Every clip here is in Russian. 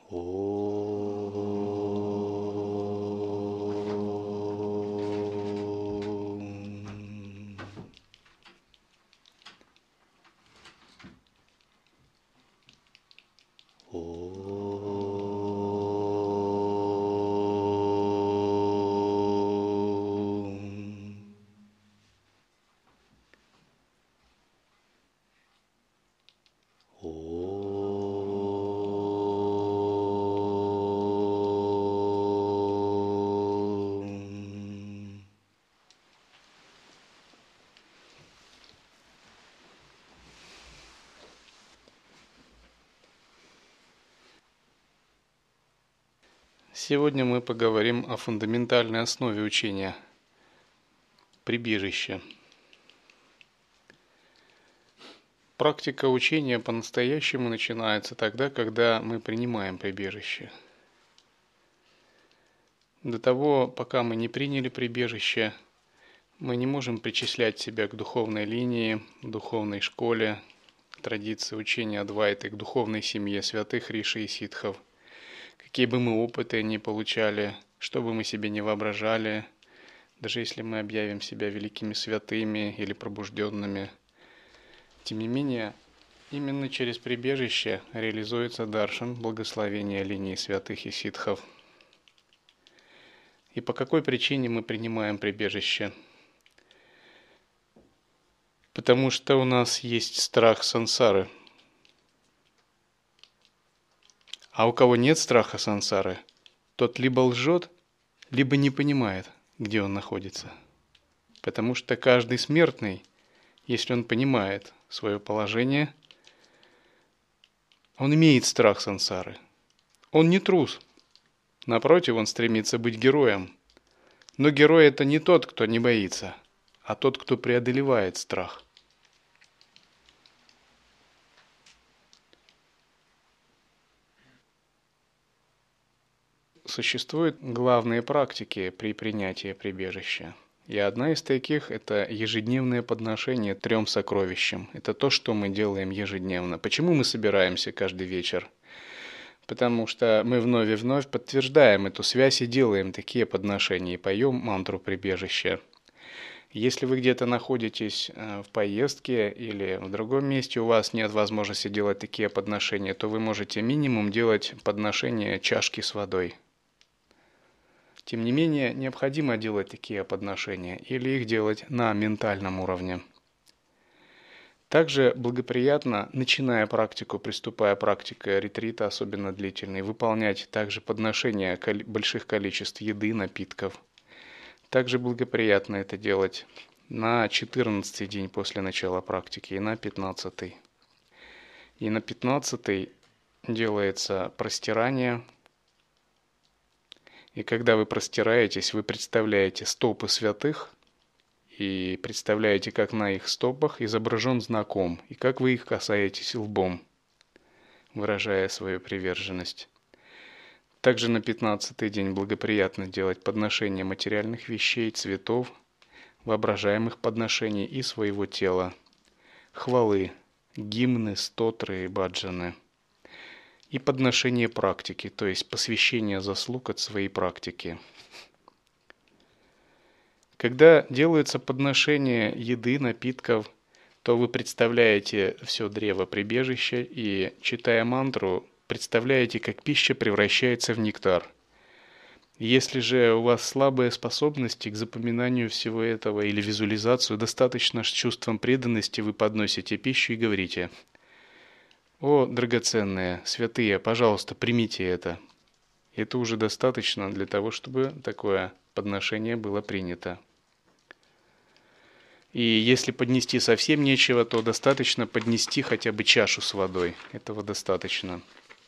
Сегодня мы поговорим о фундаментальной основе учения – прибежище. Практика учения по-настоящему начинается тогда, когда мы принимаем прибежище. До того, пока мы не приняли прибежище, мы не можем причислять себя к духовной линии, духовной школе, традиции учения Адвайты, к духовной семье святых риши и ситхов. Какие бы мы опыты ни получали, что бы мы себе не воображали, даже если мы объявим себя великими святыми или пробужденными, тем не менее, именно через прибежище реализуется даршан, благословение линии святых и ситхов. И по какой причине мы принимаем прибежище? Потому что у нас есть страх сансары. А у кого нет страха сансары, тот либо лжет, либо не понимает, где он находится. Потому что каждый смертный, если он понимает свое положение, он имеет страх сансары. Он не трус. Напротив, он стремится быть героем. Но герой – это не тот, кто не боится, а тот, кто преодолевает страх. Существуют главные практики при принятии прибежища. И одна из таких – это ежедневное подношение 3 сокровищам. Это то, что мы делаем ежедневно. Почему мы собираемся каждый вечер? Потому что мы вновь и вновь подтверждаем эту связь и делаем такие подношения, и поем мантру прибежища. Если вы где-то находитесь в поездке или в другом месте, у вас нет возможности делать такие подношения, то вы можете минимум делать подношение чашки с водой. Тем не менее, необходимо делать такие подношения или их делать на ментальном уровне. Также благоприятно, начиная практику, приступая к практике ретрита, особенно длительной, выполнять также подношения больших количеств еды, напитков. Также благоприятно это делать на 14-й день после начала практики и на 15-й. И на 15-й делается простирание. И когда вы простираетесь, вы представляете стопы святых и представляете, как на их стопах изображен знак Ом, и как вы их касаетесь лбом, выражая свою приверженность. Также на 15-й день благоприятно делать подношение материальных вещей, цветов, воображаемых подношений и своего тела, хвалы, гимны, стотры и баджаны. И подношение практики, то есть посвящение заслуг от своей практики. Когда делается подношение еды, напитков, то вы представляете все древо прибежища и, читая мантру, представляете, как пища превращается в нектар. Если же у вас слабые способности к запоминанию всего этого или визуализацию, достаточно с чувством преданности вы подносите пищу и говорите: «О, драгоценные, святые, пожалуйста, примите это». Это уже достаточно для того, чтобы такое подношение было принято. И если поднести совсем нечего, то достаточно поднести хотя бы чашу с водой. Этого достаточно.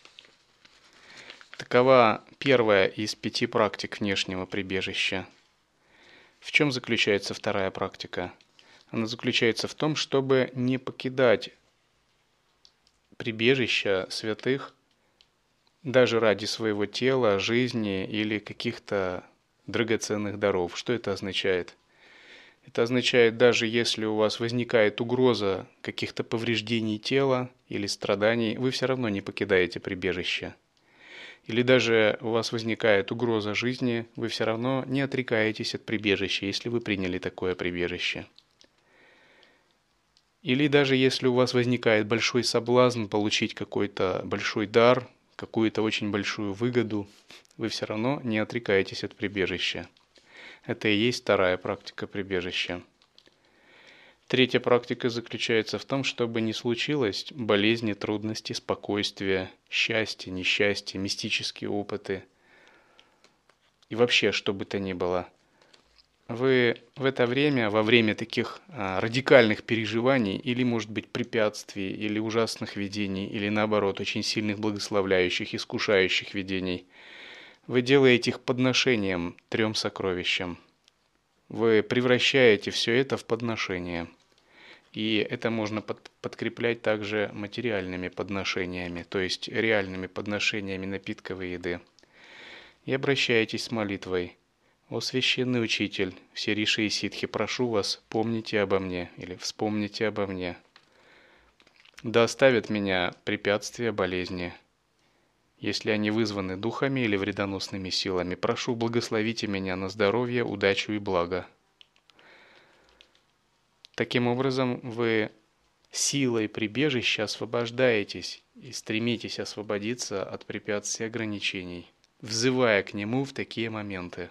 Такова первая из 5 практик внешнего прибежища. В чем заключается вторая практика? Она заключается в том, чтобы не покидать прибежища святых даже ради своего тела, жизни или каких-то драгоценных даров. Что это означает? Это означает, даже если у вас возникает угроза каких-то повреждений тела или страданий, вы все равно не покидаете прибежище. или даже у вас возникает угроза жизни, вы все равно не отрекаетесь от прибежища, если вы приняли такое прибежище. Или даже если у вас возникает большой соблазн получить какой-то большой дар, какую-то очень большую выгоду, вы все равно не отрекаетесь от прибежища. Это и есть вторая практика прибежища. Третья практика заключается в том, чтобы не случилось болезни, трудности, спокойствие, счастье, несчастье, мистические опыты и вообще что бы то ни было. Вы в это время, во время таких радикальных переживаний или, может быть, препятствий, или ужасных видений, или наоборот, очень сильных благословляющих, искушающих видений, вы делаете их подношением 3 сокровищам. Вы превращаете все это в подношение. И это можно подкреплять также материальными подношениями, то есть реальными подношениями напитков и еды. И обращаетесь с молитвой: «О священный учитель, все риши и ситхи, прошу вас, помните обо мне» или «вспомните обо мне». Да оставят меня препятствия, болезни. Если они вызваны духами или вредоносными силами, прошу, благословите меня на здоровье, удачу и благо. Таким образом, вы силой прибежища освобождаетесь и стремитесь освободиться от препятствий и ограничений, взывая к нему в такие моменты.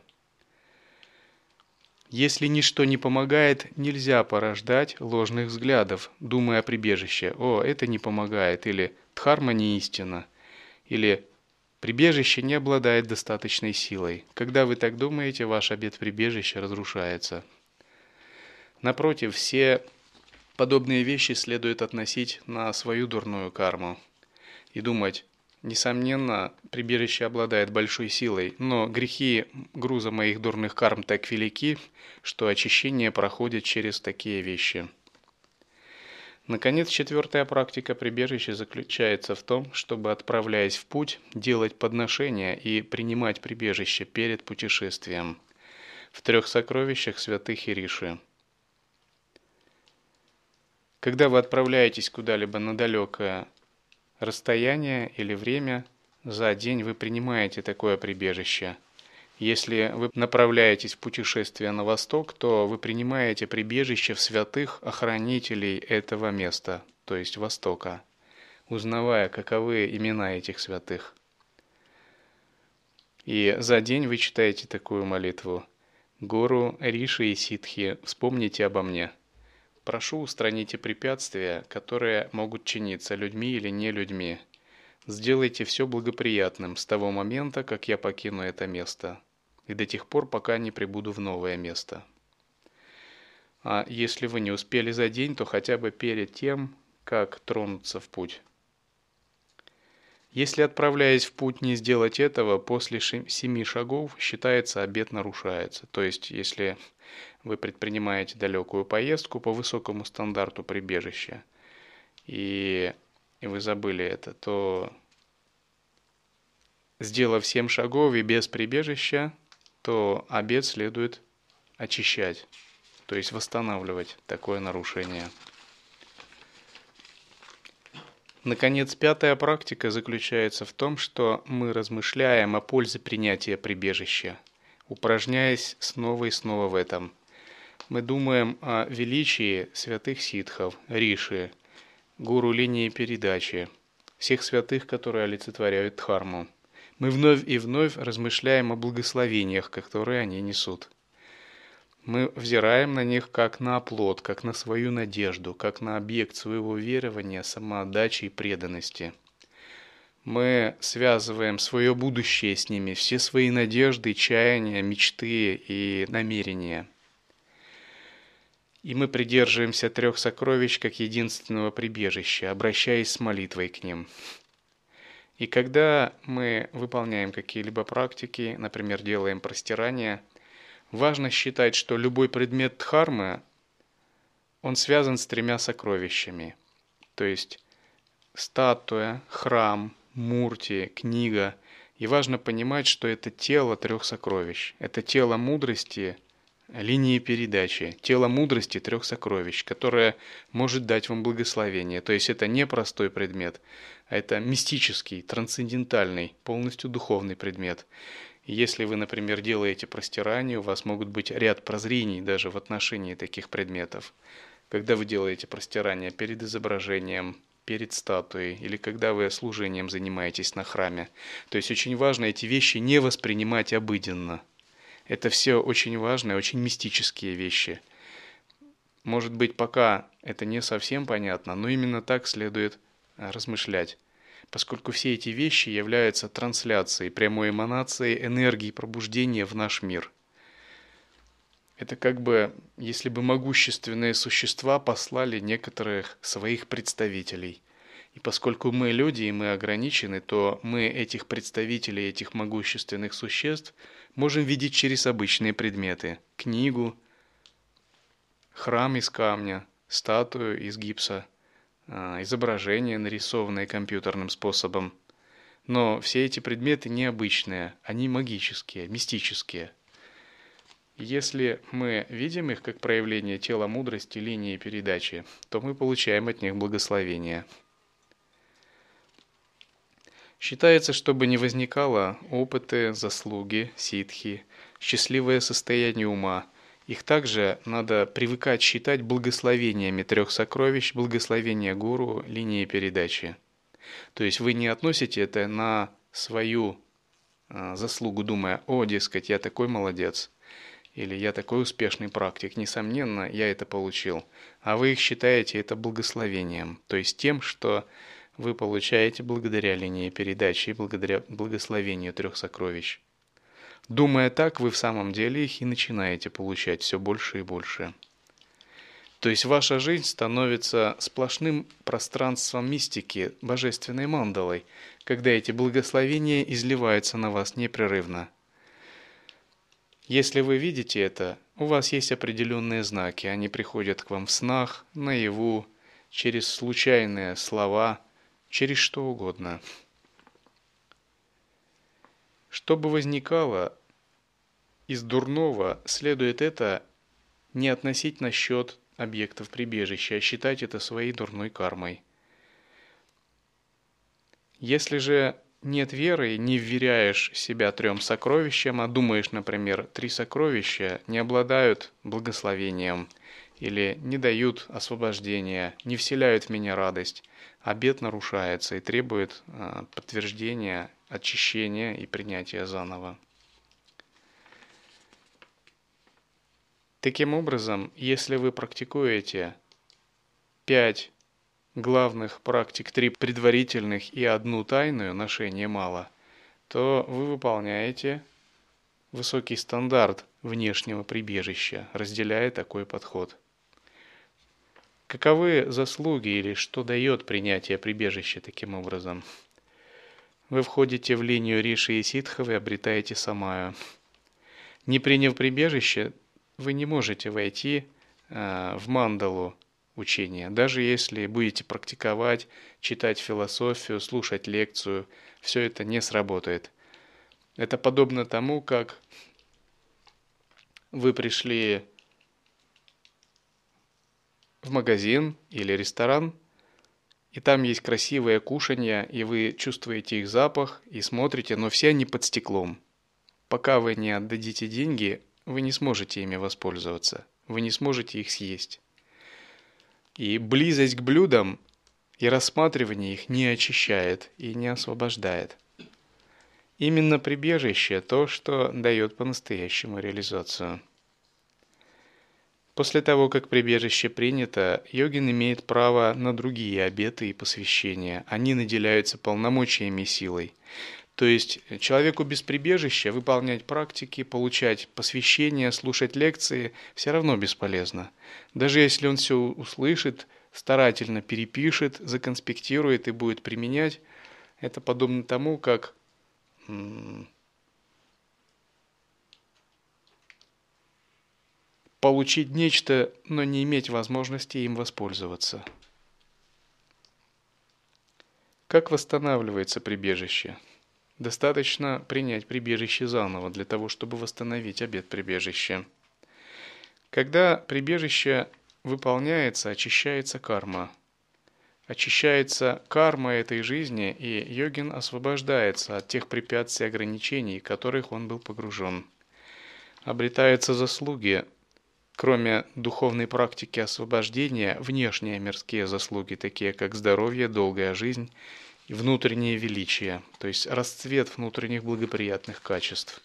Если ничто не помогает, нельзя порождать ложных взглядов, думая о прибежище. «О, это не помогает», или «Дхарма не истина», или «Прибежище не обладает достаточной силой». Когда вы так думаете, ваш обет прибежища разрушается. Напротив, все подобные вещи следует относить на свою дурную карму и думать: несомненно, прибежище обладает большой силой, но грехи груза моих дурных карм так велики, что очищение проходит через такие вещи. Наконец, 4-я практика прибежища заключается в том, чтобы, отправляясь в путь, делать подношения и принимать прибежище перед путешествием в 3 сокровищах святых и риши. Когда вы отправляетесь куда-либо на далекое расстояние или время, за день вы принимаете такое прибежище. Если вы направляетесь в путешествие на восток, то вы принимаете прибежище в святых охранителей этого места, то есть Востока, узнавая, каковы имена этих святых. И за день вы читаете такую молитву: «Гуру, риши и ситхи, вспомните обо мне. Прошу, устраните препятствия, которые могут чиниться людьми или не людьми. Сделайте все благоприятным с того момента, как я покину это место, и до тех пор, пока не прибуду в новое место». А если вы не успели за день, то хотя бы перед тем, как тронуться в путь. Если, отправляясь в путь, не сделать этого, после 7 шагов, считается, обет нарушается. То есть, если вы предпринимаете далекую поездку по высокому стандарту прибежища, и вы забыли это, то, сделав 7 шагов и без прибежища, то обет следует очищать, то есть восстанавливать такое нарушение. Наконец, 5-я практика заключается в том, что мы размышляем о пользе принятия прибежища, упражняясь снова и снова в этом. Мы думаем о величии святых ситхов, риши, гуру линии передачи, всех святых, которые олицетворяют дхарму. Мы вновь и вновь размышляем о благословениях, которые они несут. Мы взираем на них как на оплот, как на свою надежду, как на объект своего верования, самоотдачи и преданности. Мы связываем свое будущее с ними, все свои надежды, чаяния, мечты и намерения. И мы придерживаемся 3 сокровищ как единственного прибежища, обращаясь с молитвой к ним. И когда мы выполняем какие-либо практики, например, делаем простирание, важно считать, что любой предмет дхармы, он связан с 3 сокровищами. То есть статуя, храм, мурти, книга. И важно понимать, что это тело 3 сокровищ. Это тело мудрости, линии передачи, тело мудрости 3 сокровищ, которое может дать вам благословение. То есть это не простой предмет, а это мистический, трансцендентальный, полностью духовный предмет. И если вы, например, делаете простирание, у вас могут быть ряд прозрений даже в отношении таких предметов. Когда вы делаете простирание перед изображением, перед статуей, или когда вы служением занимаетесь на храме. То есть очень важно эти вещи не воспринимать обыденно. Это все очень важные, очень мистические вещи. Может быть, пока это не совсем понятно, но именно так следует размышлять, поскольку все эти вещи являются трансляцией, прямой эманацией энергии пробуждения в наш мир. Это как бы, если бы могущественные существа послали некоторых своих представителей. И поскольку мы люди и мы ограничены, то мы этих представителей, этих могущественных существ можем видеть через обычные предметы. Книгу, храм из камня, статую из гипса, изображение, нарисованное компьютерным способом. Но все эти предметы необычные, они магические, мистические. Если мы видим их как проявление тела мудрости, линии передачи, то мы получаем от них благословение. Считается, чтобы не возникало опыты, заслуги, ситхи, счастливое состояние ума. Их также надо привыкать считать благословениями трех сокровищ, благословения гуру, линии передачи. То есть вы не относите это на свою заслугу, думая: «О, дескать, я такой молодец», или «я такой успешный практик, несомненно, я это получил». А вы их считаете это благословением, то есть тем, что вы получаете благодаря линии передачи и благодаря благословению трех сокровищ. Думая так, вы в самом деле их и начинаете получать все больше и больше. То есть ваша жизнь становится сплошным пространством мистики, божественной мандалой, когда эти благословения изливаются на вас непрерывно. Если вы видите это, у вас есть определенные знаки, они приходят к вам в снах, наяву, через случайные слова, через что угодно. Что бы возникало из дурного, следует это не относить на счет объектов прибежища, а считать это своей дурной кармой. Если же нет веры и не вверяешь себя трем сокровищам, а думаешь, например, три сокровища не обладают благословением или не дают освобождения, не вселяют в меня радость, обет нарушается и требует подтверждения, очищения и принятия заново. Таким образом, если вы практикуете 5 главных практик, 3 предварительных и 1 тайную, ношения мало, то вы выполняете высокий стандарт внешнего прибежища, разделяя такой подход. Каковы заслуги или что дает принятие прибежища таким образом? Вы входите в линию Риши и Ситхов и обретаете самаю. Не приняв прибежище, вы не можете войти в мандалу учения. Даже если будете практиковать, читать философию, слушать лекцию, все это не сработает. Это подобно тому, как вы пришли в магазин или ресторан, и там есть красивые кушанья, и вы чувствуете их запах и смотрите, но все они под стеклом. Пока вы не отдадите деньги, вы не сможете ими воспользоваться, вы не сможете их съесть. И близость к блюдам и рассматривание их не очищает и не освобождает. Именно прибежище – то, что дает по-настоящему реализацию. После того, как прибежище принято, йогин имеет право на другие обеты и посвящения. Они наделяются полномочиями и силой. То есть человеку без прибежища выполнять практики, получать посвящения, слушать лекции все равно бесполезно. Даже если он все услышит, старательно перепишет, законспектирует и будет применять, это подобно тому, как получить нечто, но не иметь возможности им воспользоваться. Как восстанавливается прибежище? Достаточно принять прибежище заново для того, чтобы восстановить обет прибежища. Когда прибежище выполняется, очищается карма. очищается карма этой жизни, и йогин освобождается от тех препятствий и ограничений, в которых он был погружен. Обретаются заслуги, кроме духовной практики освобождения, внешние мирские заслуги, такие как здоровье, долгая жизнь и внутреннее величие, то есть расцвет внутренних благоприятных качеств.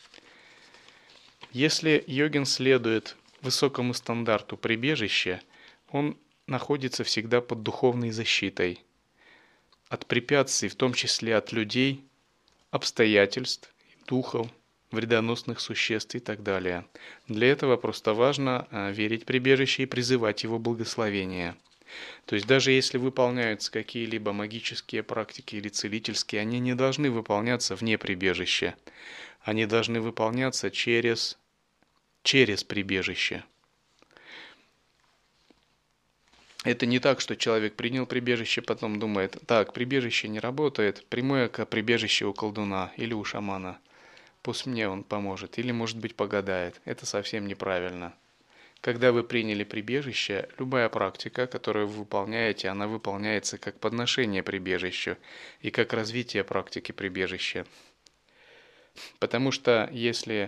Если йогин следует высокому стандарту прибежища, он находится всегда под духовной защитой от препятствий, в том числе от людей, обстоятельств, духов, вредоносных существ и так далее. Для этого просто важно верить в прибежище и призывать его благословения. То есть даже если выполняются какие-либо магические практики или целительские, они не должны выполняться вне прибежища. Они должны выполняться через прибежище. Это не так, что человек принял прибежище, потом думает, так, прибежище не работает, приму-ка прибежище у колдуна или у шамана. Пусть мне он поможет, или, может быть, погадает. Это совсем неправильно. Когда вы приняли прибежище, любая практика, которую вы выполняете, она выполняется как подношение прибежищу и как развитие практики прибежища. Потому что если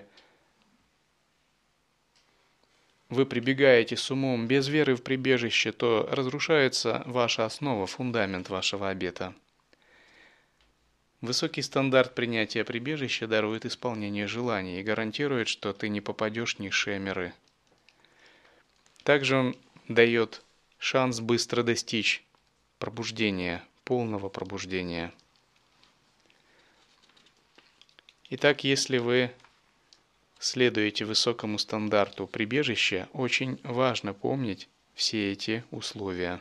вы прибегаете с умом без веры в прибежище, то разрушается ваша основа, фундамент вашего обета. Высокий стандарт принятия прибежища дарует исполнение желаний и гарантирует, что ты не попадешь в низшие миры. Также он дает шанс быстро достичь пробуждения, полного пробуждения. Итак, если вы следуете высокому стандарту прибежища, очень важно помнить все эти условия.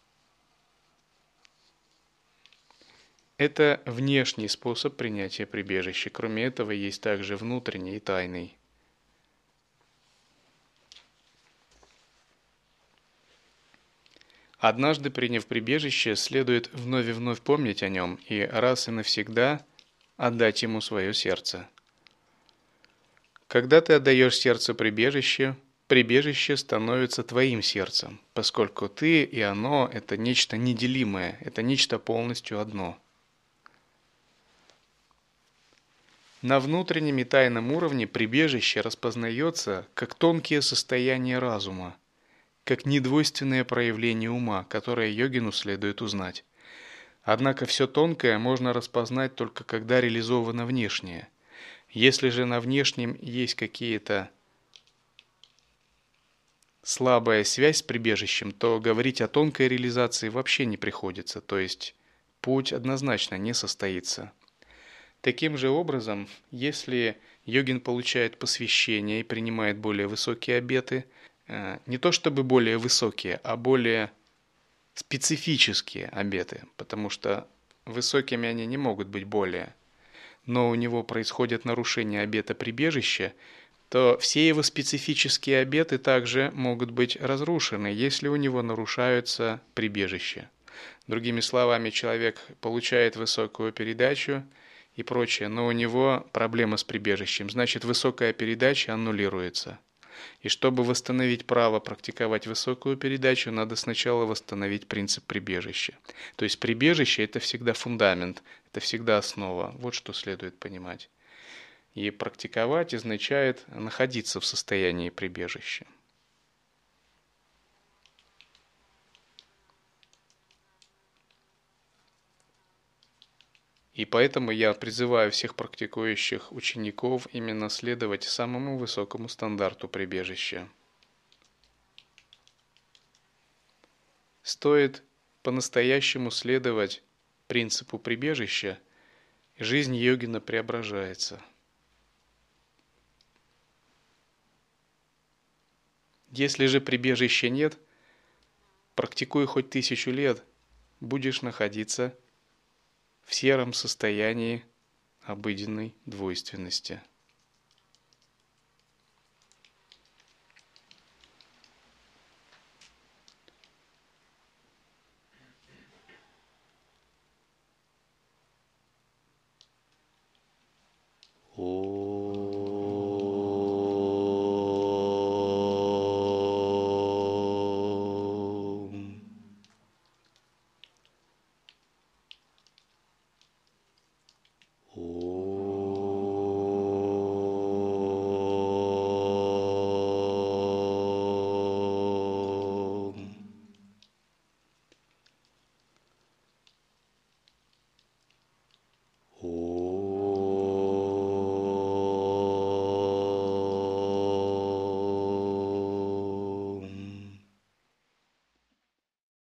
Это внешний способ принятия прибежища. Кроме этого, есть также внутренний и тайный. Однажды, приняв прибежище, следует вновь и вновь помнить о нем и раз и навсегда отдать ему свое сердце. Когда ты отдаешь сердцу прибежище, прибежище становится твоим сердцем, поскольку ты и оно – это нечто неделимое, это нечто полностью одно. На внутреннем и тайном уровне прибежище распознается как тонкие состояния разума, как недвойственное проявление ума, которое йогину следует узнать. Однако все тонкое можно распознать только когда реализовано внешнее. Если же на внешнем есть какие-то слабая связь с прибежищем, то говорить о тонкой реализации вообще не приходится, то есть путь однозначно не состоится. Таким же образом, если йогин получает посвящение и принимает более высокие обеты, не то чтобы более высокие, а более специфические обеты, потому что высокими они не могут быть более, но у него происходят нарушения обета прибежища, то все его специфические обеты также могут быть разрушены, если у него нарушаются прибежища. Другими словами, человек получает высокую передачу и прочее, но у него проблема с прибежищем, значит высокая передача аннулируется. И чтобы восстановить право практиковать высокую передачу, надо сначала восстановить принцип прибежища. То есть прибежище – это всегда фундамент, это всегда основа. Вот что следует понимать. И практиковать означает находиться в состоянии прибежища. И поэтому я призываю всех практикующих учеников именно следовать самому высокому стандарту прибежища. Стоит по-настоящему следовать принципу прибежища, и жизнь йогина преображается. Если же прибежища нет, практикуй хоть 1000 лет, будешь находиться в сером состоянии обыденной двойственности. О